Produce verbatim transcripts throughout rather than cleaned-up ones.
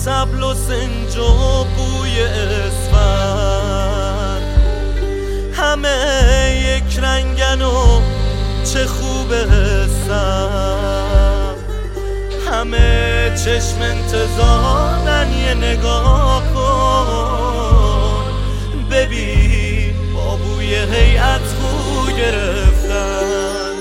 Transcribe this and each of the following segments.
طبل و سنج و بوی اسفند، همه یک رنگن و چه خوب حسن، همه چشم انتظارن یه نگاه کن ببین با بوی هیئت خو گرفتن.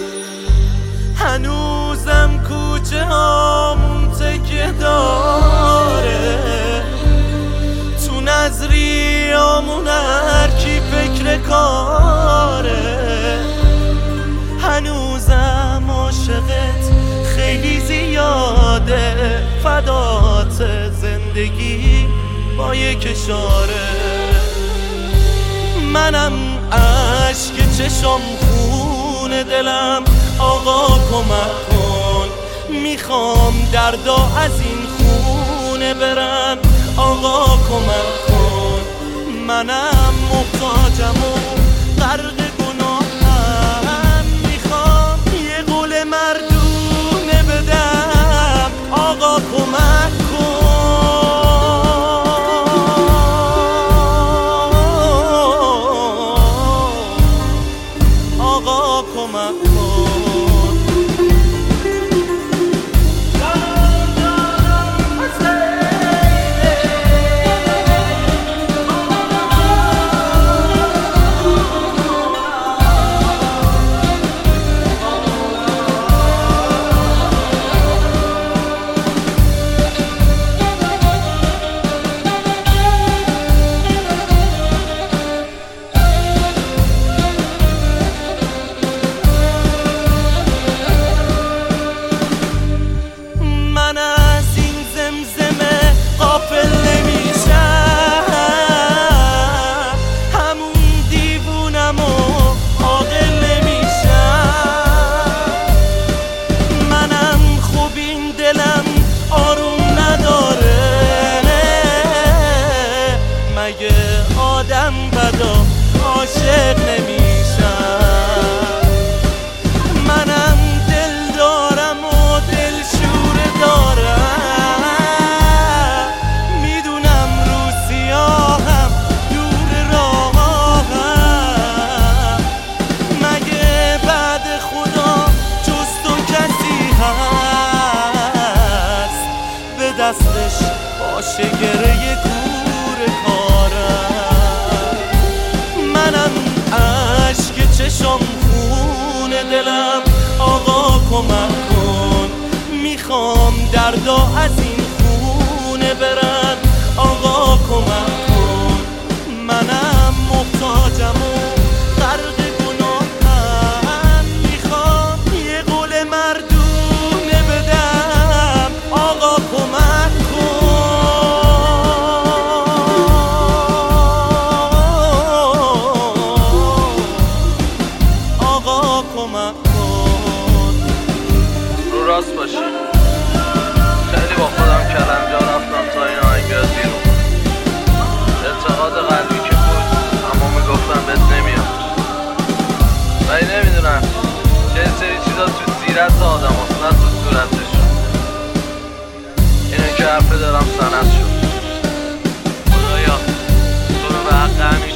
هنوزم کوچه هامون تکیه داره، تو نظریامون هر کی فکر کاره، هنوزم عاشقت خیلی زیاده، فدات زندگی با یک اشاره. منم عشق چشم خون دلم، آقا کمک کن، میخوام دردا از این خونه برن، آقا کمک کن. منم محتاجم و غرق گناهم، میخوام یه قول مردونه بدم، آقا کمک کن، آقا کمک کن. آدم بدا عاشق نمیشن، منم دل دارم و دل شوره دارم، میدونم رو سیاهم دور راهم، مگه بعد خدا جز تو کسی هست به دستش باشه گره گور کارم. منم عشق چشم خون دلم، آقا کمک کن، میخوام دردا از این خونه برن، آقا کمک کن. منم محتاجم و غرق گناهم، میخوام یه قول مردونه بدم، آقا کمک کن، کمک کن. رو راست باشی، خیلی با خودم کلنجا رفتم تا این آهنگ بیاد بیرون. اعتقاد قلبی که بود اما میگفتم بهت نمیاد، ولی نمیدونم چه سری چیزا تو سیرت آدم هست نه تو صورتشون. اینه که حرفه دارم سند شد. خدایا تو رو به حق همین